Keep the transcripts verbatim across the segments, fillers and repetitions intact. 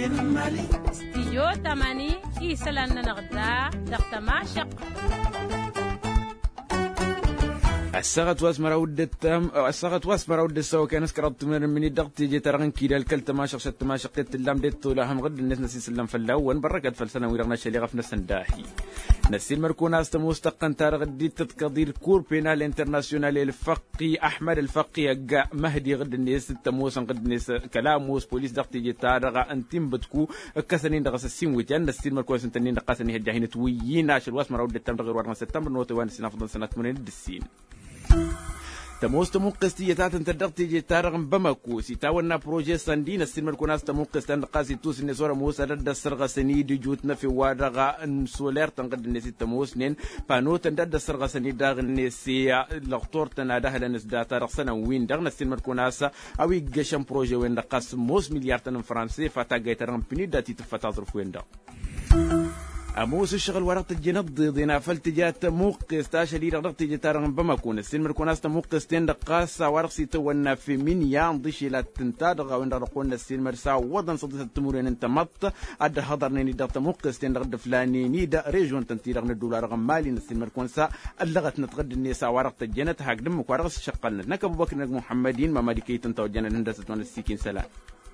استيو تماني إيسلان نغدا دقت ماشق الساعة واسمر ود التام الساعة واسمر ود السوا كان سكرت من من الضغط تيجي ترغن كيدا الكلت ما شخصت ما شقت اللام ديت ولا هم غد الناس نسي سلم فلاون بركت فلسنه ويرغنا شلي غفنا سنداحي نسي المركون استموستقن تارغ دي تتقدير كور بينال انترناسيونال الفقي احمد الفقي مهدي غد الناس تموسن غد الناس كلام موس بوليس ضغط تيجي تارغ انتم بتكو كسنين دغس السين ويتان نسي المركون سنتنين دقاسني هجاهين تويين عشر واسمر ود التام غير ورنا سبتمبر نوت وان سنه فضل سنه ثمانين السين تموست مقستي تات انتدقتي جي تارغم بمكو سي تاونا بروجي ساندين السلمر كوناس تمقست ان قاسي توس نسورا موسى رد السرغه سنيد جوتنا في وادغا ان سولير تنقد نسي تموسنين بانو تندد السرغه سنيد داغ نسي لغطور تناده لنس داتا رخصنا وين دغنا السلمر كوناس اوي جشم بروجي وين دقاس موس مليار تن فرنسي فتا جايترم بني داتي تفتا ظرف وين دا أموس الشغل ورقة الجنب ضينا فلتجات موقس تاشلي رقة تجتارن بمكون السلمر كوناست موقس تندقاس ورقسي تونا في من يانضش لا تنتادغ وين رقون السلمر سا وضن صدت التمورين انت مط اد حضرني ندقت موقس تندقد فلاني نيدا ريجون تنتيرغ الدولار غمالي السلمر كونسا اللغت نتغد النساء ورقة الجنت هاك دمك ورقس شقلنا نك ابو بكر محمدين ما مالكي تنتوجنا الهندسة والسكين سلام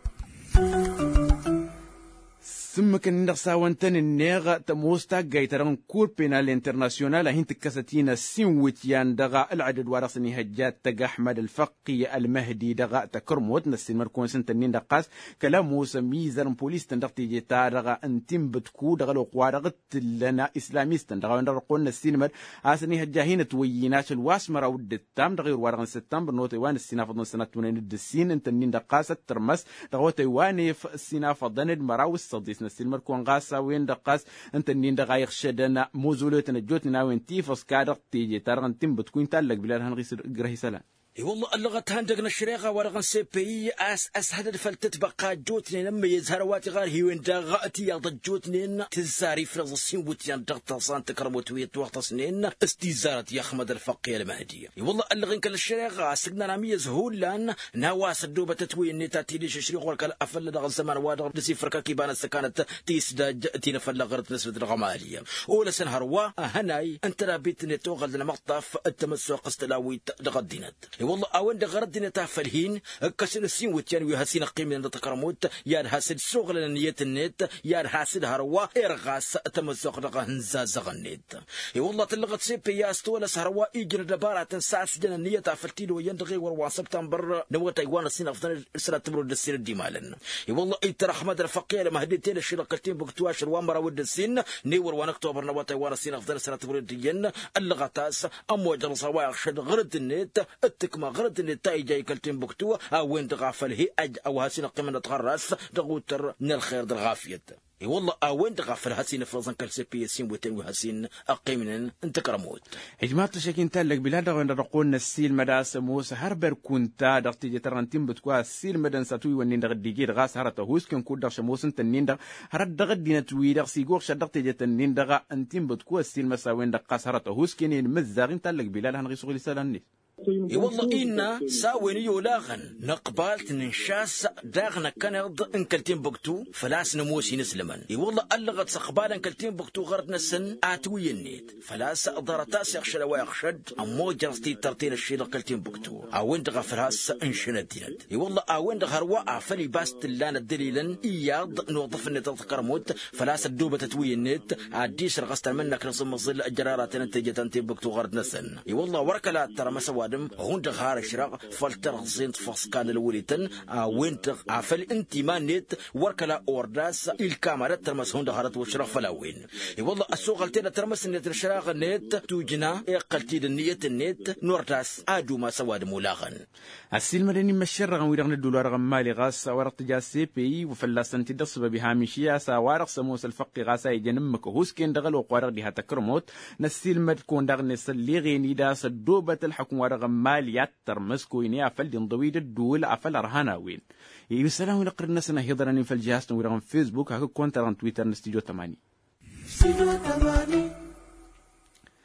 ثم كان نقصا وانتن النيغ تموستا جايتران كور بينال انترناسيونال هين تكستينا سينوتيان دغا العدد ورسني هجات تق احمد الفقي المهدي دغا تكرموت نسين مركون سنتنين دقاس كلام موسى ميزان بوليس تندقتي جيتا دغا انتم بتكو دغا لو قوارغت لنا اسلاميست دغا ندرقون نسين مر اسني هجاهين تويناش الواسمر او التام دغا ورغن سبتمبر نوتي وان السنه فضل سنه تونين الدسين انتنين دقاس ترمس دغا تيواني في السنه فضل مراو الصديس السلمر كون غاسا وين دقاس انت نين دقايق شدنا موزولتنا جوتنا وين تيفوس كادق تيجي ترغن تم بتكون تلق بلاد هنغيس غرهي سلام اي والله اللغة هندقنا الشريقة ورغن سي بي اس اس هذا فلتت بقى جوتني لما يزهر واتي غير هي وين دغاتي يا جوتني تزاري فرز السين وتيان دغت صان تكرموت ويت وقت سنين استزارت يا احمد الفقي المهدي اي والله اللغن كل الشريقة سقنا رامي زهول لان نواس الدوبة تتوي ان تاتيليش شريق ورك افل دغ زمان وادغ دسي فركا كيبان سكانت تيسداج تينا فلغرت نسبة الغمالية ولا سنهروا هناي انت رابيت نتوغل مقطف التمسك استلاوي دغدينت والله أوين دغرد نتافلهين كسر السين وتيان ويهسين قيمة نتكرموت يا حاسد شغل نية النت يا حاسد هروا إرغاس تمزق دغهن زازغ النت والله تلغت سيبي يا استولا سهروا إيجر دبارة ساس جن النية تافلتين ويندغي وروا سبتمبر نو تايوان السين أفضل سنة تمر السين الدمالن والله إتر أحمد الفقير مهديتين الشركتين بقتواش الوامر ود السين نيور ونكتوبر نو تايوان السين أفضل سنة تمر الدين اللغتاس أموج صوايا شد غرد النت التكما غرد النتائج جاي كلتين بكتوه او وين تغافل هي اج او هاسين قيمه تغرس دغوتر من الخير الغافيه اي والله اوين تغفر هاسين فرزن كل بي سين وتن وهاسين اقيمن انت كرموت هجمات تشكين تلك بلاد وين رقون السيل مداس موسى هربر كونتا دغتي ترنتين بتكوا السيل مدن ساتوي وين دغديجي غاس هرته هوسكن كود شموسن تنين دغ هرد دغدينا تويدغ سيغور شدغتي تنين دغ انتين بتكوا السيل مساوين دقاس هرته هوسكن مزاغين تلك بلاد هنغي سوغلي سالني اي والله إنا ساوين يولاغن نقبالت ننشاس داغنا كنرد انكلتين بقتو فلاس نموسي نسلمن اي والله ألغت سقبال انكلتين بقتو غرد نسن آتوي النيت فلاس ضرطاس يخشل ويخشد أمو جرستي ترتين الشيء لقلتين بقتو أوين دغا فلاس انشند دينت اي والله أوين دغا رواء فلي باست اللان الدليلا إياد نوظف النت تقرموت فلاس الدوبة تتوي النت عديش رغست منك نصم الظل الجرارات ننتجت انتين بقتو غرد نسن اي والله وركلا ترى مسوا هون دغار شراق فلتر زين فسكان الوليتن وين عفل انت ما نت وركلا اورداس الكاميرا ترمس هون دغارت وشراق فلاوين اي والله السوق قلتنا ترمس نت الشراق نت توجنا قلتي النيه النت نورداس ادو ما سواد مولاغن السلم دني مشرغ ويرغن الدولار غمالي غاس ورق جاسي بي وفلاسن تدصب بهامشيا سوارق سموس الفقي غاسا يجنمك هوسكن دغل وقوارق دي تكرموت نسلم تكون دغن سليغي نيداس الدوبه الحكم ورغ ماليات ترمسكو إني أفل دنضويد الدول أفل رهاناوين يسلام ونقر الناس نهيضرني في الجهاز نورغن فيسبوك هكو كونتر عن تويتر نستيجو ثماني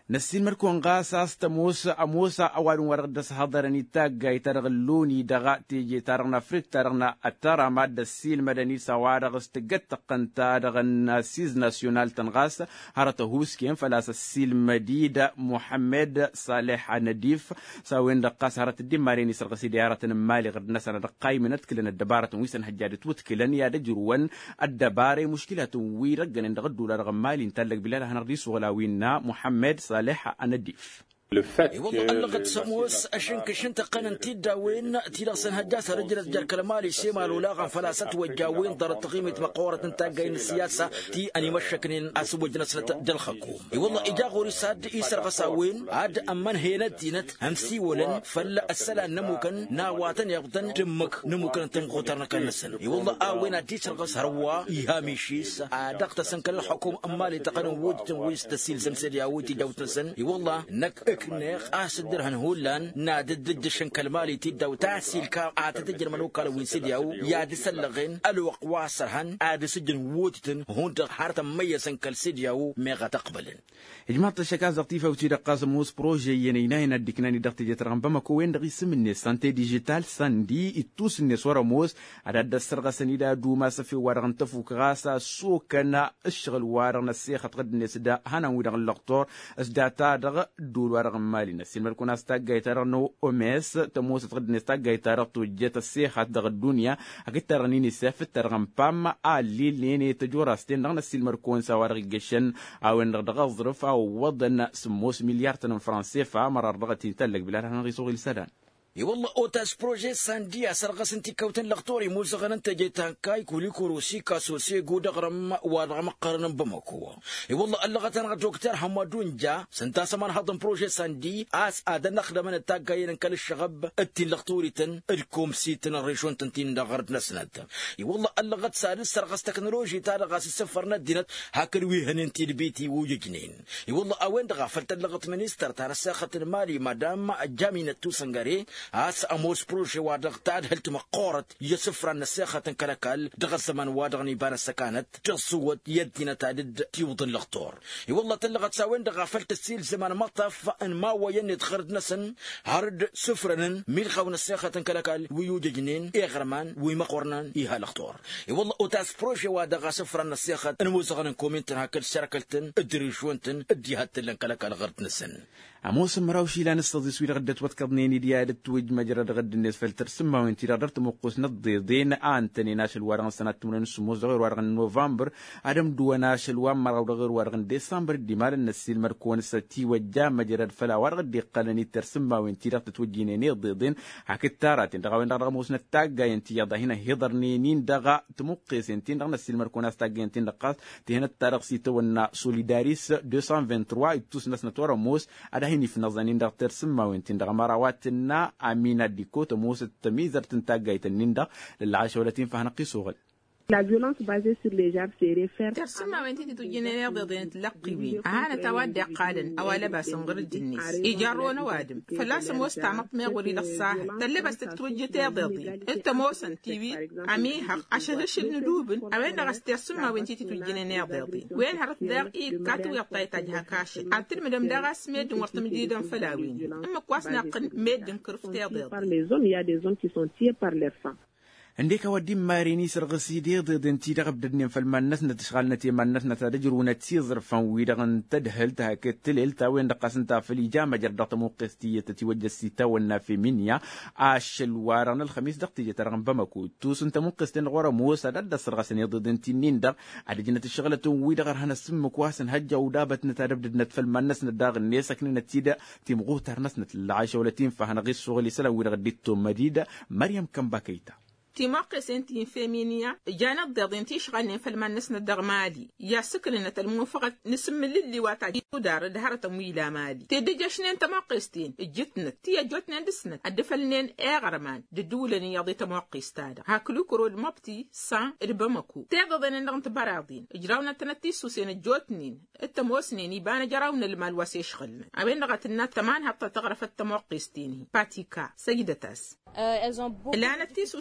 نسين مركون غاساس تموس أموسا أول وردس هضرني تاجا يترغلوني دغا تيجي ترغنا فريك ترغنا الترى مادة السيل مدني سوارغ استجت قنتا دغن سيز ناسيونال تنغاس هرته هوسكين فلاس السيل مديدة محمد صالح نديف ساوين دقاس هرت الدين ماريني سرقسي ديارة مالي غد نسنا دقاي من كلنا الدبارة ويسن حجاد توتكلن يا دجروان الدبارة مشكلة ويرجن دغدو لرغم مالي نتلق بلادها نرديس ولاوينا محمد صالح النديف. والله اللغت سموس أشن كشن تقنن تيدا وين تيلاصن هجاس رجل رجال كلمالي سيما لولاغا فلاسة وجاوين ضر تقيمة مقورة تاقين السياسة تي أني مشكنين أسوج نسلة دلخكوم والله إجاغو رساد إيسر غساوين عاد أمان هينت تينت همسي ولن فلا السلا نموكن ناواتن يغتن تمك نموكن تنغوترنا كنسن والله آوين أتيسر غسروا إيهامي شيس عادقت سنكن الحكوم أمالي تقنن وجتن ويستسيل زمسيريا ويتي جوتنسن والله نك نيخ أصدر هنهولان نادد ددشن كلمالي تيدا وتعسيل كا عتدجر منوكا وينسيديو يا دسلغين الوق واسرهن عاد سجن ووتتن هون حارة ميسن كالسيديو ميغا تقبلن جماعة الشكاز لطيفة وتيدا قاسموس بروجي ينيناين الدكناني دقت جترغم بمكو وين دغي سمني سانتي ديجيتال ساندي اتوس الناس ورموس عدد السرغة سنيدا دوما سفي وارغن تفوك غاسا سوكنا الشغل وارغن السيخة تغد الناس دا هانا ويدغ اللقطور اسداتا دغ دول وارغن مالي نسيل مركونا استاقا يترغنو أميس تموس تغد نستاقا يترغ توجيت السيخة دغ الدنيا اكي ترغنيني سافت ترغن بام آلي ليني تجورا ستين دغ نسيل مركون سوارغ جيشن او ان دغ ظرف وضن سموس مليار تن فرنسي فمرر ضغطي تلق بلا هنغي صوغي السدان اي والله اوتاس بروجي ساندي سرقس انت كوتن لغطوري موزغن انت جيتان كاي كولي كروسي كاسوسي غودغرم وادغم قرن بمكو اي والله اللغتن دكتور حمادون جا سنتا سمان هضم بروجي ساندي اس ادن نخدم من تاغاين كل الشغب اتي لغطوري تن الكوم سيتن الريشون تنتين دغرت نسنت اي والله اللغت سادس سرقس تكنولوجي تارغاس السفر ندينت هاكلوي هننتي البيتي وجنين اي والله اوين دغفلت اللغت منستر تاع الساخه المالي مدام جامينه توسنغاري اس اموس بروجي وادغ تاد هلت مقورت يسفر النساخه كلكال دغ الزمن وادغني بان السكانت تصوت يدنا تعدد تيوض اللغطور اي والله تلغت ساوين دغ فلت السيل زمان مطف ان ما وين تخرج نسن هرد سفرن ميل خو نساخه كلكال ويوج جنين اغرمان ويمقورنان ايها اللغطور اي والله اوتاس بروجي وادغ سفر النساخه نموزغن كومنتن هاكل شركلتن ادريشونتن اديهات لن كلكال غرت نسن عموس مراوشي لا نستضي سويل غدت وتكضنيني ديال توج مجرد غد الناس فلتر سما وانتي رادرت موقوس نضيضين انتني ناشل وارغن سنه تمنن سموز غير وارغن نوفمبر ادم دو ناشل وام مراو غير وارغن ديسمبر ديمال النسيل مركون ستي وجا مجرد فلا وارغ دي قلني ترسما وانتي رات توجيني ضيضين حكيت تارات دغا وين دغا موسنا تاغا انتي يدا هنا هضرنينين دغا تمقيس انتي دغا النسيل مركون استاغ انتي دقاس تي هنا التاريخ سيتونا سوليداريس مئتين وثلاثة وعشرين توس ناس نتورا موس ادا هني في نظنين دغ ترسما وانتي دغا مراواتنا امينه ديكو تموس التميزر تنتاغاي تنيندا للعاشة ولتين فهنا قيسوغل La violence basée sur les genres se réfère ترسم وين تيجي تجينا ضدين تلقي أنا توادع قادن أو لبس غير الجنيس إيجارون وادم فلاس موس تعمق ما وري للصاحب تلبس تتوجه تضدي أنت موسن تيجي عمي حق عشان هش الندوبن أوين دغس ترسم وين تيجي تجينا ضدي وين هرت دار إيه كاتو يقطع تجها كاش عتل مدام دغس ميد ومرتم جديدا فلاوين أما كواس ناقن ميد كرفت تضدي. Par les hommes, il y a des hommes qui sont tués par leurs femmes. عندك ودي ماريني سرغسي دي ضد انتي دغب دنيا فالمنس نتشغل نتي منس نتدجر ونتسيزر فوي دغن تدهل تهك التليل تاوين دقاس انت في الإجامة جردت موقستية تتوجه السيتا والنافي منيا عاش الوارن الخميس دقتي ترغم بمكو توس انت موقستين غورا موسى دد سرغسني ضد انتي نيندر على جنة الشغلة وي دغر هنا سم كواسن هجا ودابت نتادب دد نت فالمنس نداغ الناس سكن نتيدا تيمغو ترنس نت العايشة ولتين فهنا غير شغلي سلا وي دغ ديتو مديدة مريم كمباكيتا تيماقي سنتين فيمينيا جانا ضدين تيشغلين فلما نسنا الدغمالي يا سكرنا المنفقة نسم اللي واتاجي ودار دهرة تمويلة مالي تدجشنين تماقيستين جتنا تيا جتنا دسنا الدفلنين اغرمان ددولني يضي تماقيستادا هاكلو كرو المبتي سان ربمكو تيضدين نغم تبراضين اجراونا تنتيسو سين جوتنين التموسنين يبان جراونا المال واسيشغلنا عبين لغتنا تمان حتى تغرف التماقيستيني باتيكا سيدتاس لا نتيسو سين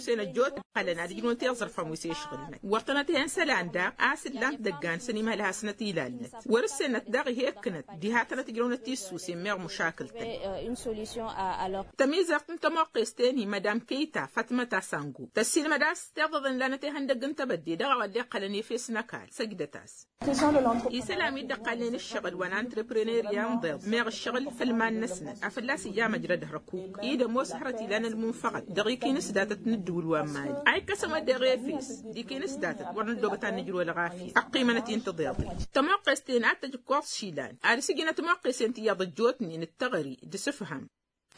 جوت قالنا دي جنون تيغزر فموسي يشغلنا وطنتين سلان دا أسد لان دقان سنيمة لها سنتي لالنت ورسنة داغي هيك كنت دي هاتنا تجرون تيسوسي مير مشاكل تميز أقنت موقستين مدام كيتا فاطمة تاسانغو تسيل مداس تغضن لنا تهن دقن تبدي دغا ودي قلني في سنكال سجدتاس إسلامي دقالين الشغل وانا انتربرينير يام ضيض مير الشغل في المان نسنة أفلاسي يا مجرد هركوك إيدا مو سحرتي لنا المنفقد دقيقي نسداتت ندول وامالي أي كسمة دغي فيس ديكي نسداتت ورن اللغتان نجرو الغافي أقيمة انتضيضي تموقستين عتج كورس شيلان أرسيجينا تموقستين تياض الجوتني نتغري دسفهم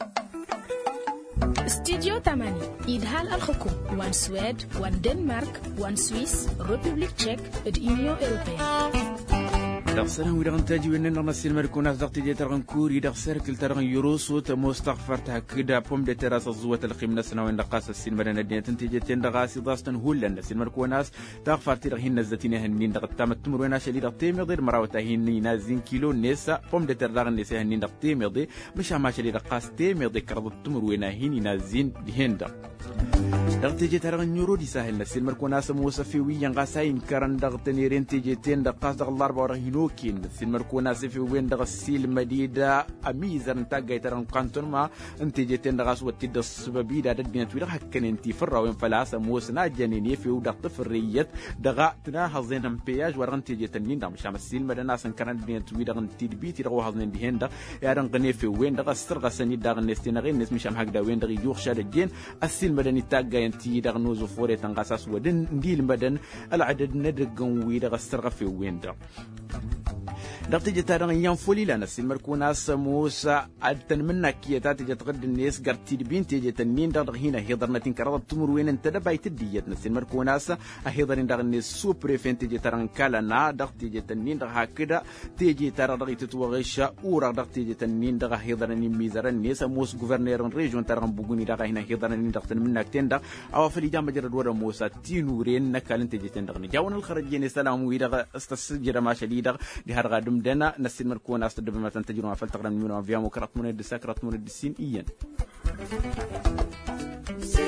استديو تماني إدهال الحكوم وان سويد وان دنمارك وان سويس ريبوبليك تشيك اليونيو إوروبية دغسر ويرغ نتاجي وين نرسل مركوناس دغتي دي ترغن كوري دغسر كل ترغن يوروسو تمستغفرت هكدا بوم دي تراس الزوات القيمنا سنه وين دقاس السين مدن الدين تنتيجه تندغاسي داستن هولن السين مركوناس تغفرت رهين نزتين هنين دغتام التمر وين شديد دغتي ميضير مراوتا هين نازين كيلو نسا بوم دي ترغن نسا هنين دغتي ميضي مش ما شديد دقاس تي ميضي كرد التمر وين هين نازين هندا دغتي جي ترغن يورو دي ساهل السين مركوناس موسفي وين غاساين كرن دغتني رنتيجه تن دقاس دغ الاربعه ورهينو كين سين مركونا سيفي وين دغ السيل مديدة أميزة نتاجي ترى قانتون ما أنت جيتين دغاس وتد السببي دا الدنيا تويل حكن أنت فرّا وين فلاسة موسنا جنيني في ودغ طفرية دغا تنا هزين امبياج ورنتي جيتين دا مش عم السيل مدنا سن كان الدنيا تويل دغ أنت بيتي دغ هزين دهين دا يارن غني في وين دغ السرقة سني دغ نستين غين نس مش عم هكذا وين دغ يجوخ شاد الجين السيل مدني تاجي أنت دغ نوزو فوري تنقاساس ودن ديل مدن العدد ندرجون وين دغ السرقة في وين دا دقتي جتارن ينفولي لنا سيمركونا سموسا أدتن منا كيتات جتغد الناس قرتي بين تيجي تنين دغ هنا هيدرنا تنكرر التمر وين انت دبايت الديتنا سيمركونا سا هيدرين دغ الناس سوبر فين تيجي ترن كالنا دقتي جتنين دغ هكذا تيجي ترى دغ تتوغيشا اورا دقتي جتنين دغ هيدرن ميزر الناس موس غوفرنير ريجون ترن بوغوني دغ هنا هيدرن دغتن منا كتين دغ او فلي جام جرد ورا موسى تينورين نكالن تيجي تندغ جاون الخرجين سلام ويدغ استسجر ما شديد دي هرغ دنا نسين مركون أستدب ما تنتجون فلتقرن من فيها مكرت من الدساكرت من الدسين إيان